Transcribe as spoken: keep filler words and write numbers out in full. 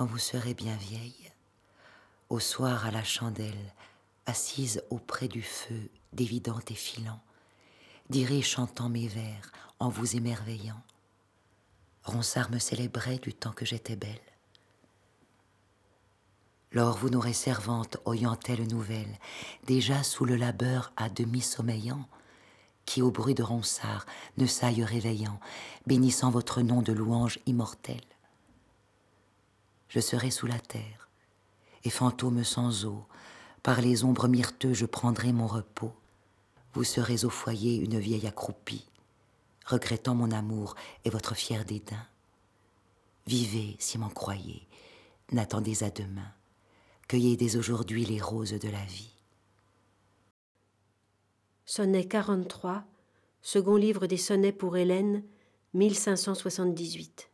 quand vous serez bien vieille, au soir à la chandelle, assise auprès du feu, dévidant et filant, d'irai chantant mes vers en vous émerveillant. Ronsard me célébrait du temps que j'étais belle. Lors vous n'aurez servante oyant telle nouvelle, déjà sous le labeur à demi sommeillant, qui au bruit de Ronsard ne s'aille réveillant, bénissant votre nom de louange immortelle. Je serai sous la terre, et fantôme sans eau, par les ombres myrteux je prendrai mon repos. Vous serez au foyer une vieille accroupie, regrettant mon amour et votre fier dédain. Vivez si m'en croyez, n'attendez à demain, cueillez dès aujourd'hui les roses de la vie. Sonnet quarante-trois, second livre des sonnets pour Hélène, mille cinq cent soixante-dix-huit.